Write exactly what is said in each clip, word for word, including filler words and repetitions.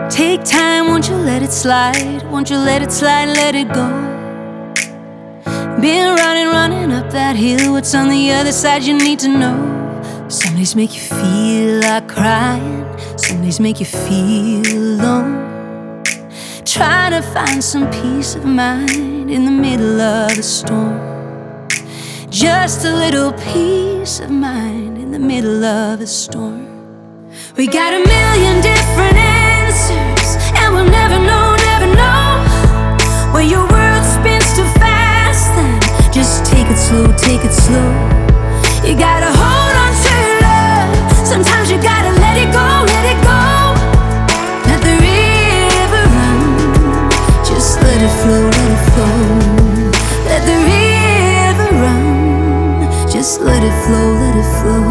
Take time, won't you let it slide? Won't you let it slide, let it go? Been running, running up that hill. What's on the other side you need to know? Some days make you feel like crying, some days make you feel alone. Trying to find some peace of mind in the middle of the storm. Just a little peace of mind in the middle of a storm. We got a million different answers, and we'll never know, never know. When your world spins too fast, then just take it slow, take it slow. You gotta hold on to your love. Sometimes you gotta let it go, let it go. Let the river run. Just let it flow, let it flow. Let the river run. Just let it flow, let it flow.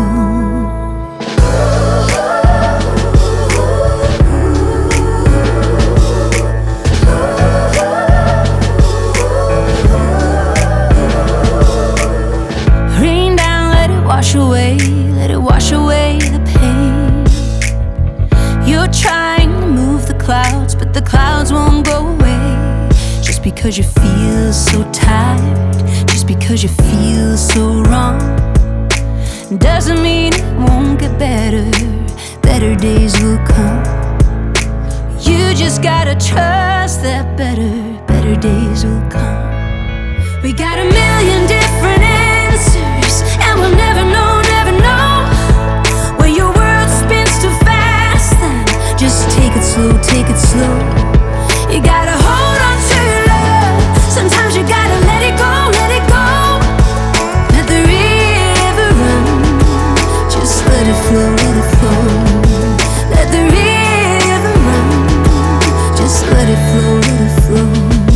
Wash away, let it wash away the pain. You're trying to move the clouds, but the clouds won't go away. Just because you feel so tired, just because you feel so wrong, doesn't mean it won't get better. Better days will come. You just gotta trust that better, better days will come. We got a million different answers, and we'll never know, never know. When your world spins too fast, then just take it slow, take it slow. You gotta hold on to your love. Sometimes you gotta let it go, let it go. Let the river run. Just let it flow, let it flow. Let the river run. Just let it flow, let it flow.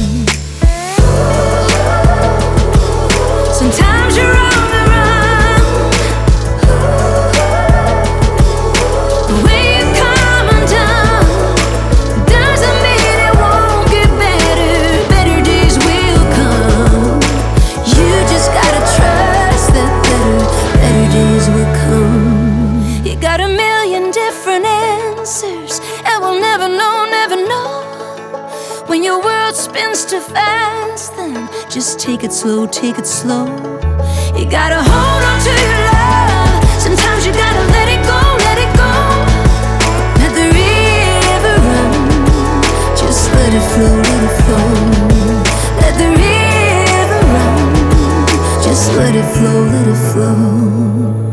Sometimes you're on the run. The way you come undone doesn't mean it won't get better. Better days will come. You just gotta trust that better, better days will come. You got a million different answers, and we'll never know, never know. When your world spins too fast, then just take it slow, take it slow. You gotta hold on to your love. Sometimes you gotta let it go, let it go. Let the river run. Just let it flow, let it flow. Let the river run. Just let it flow, let it flow.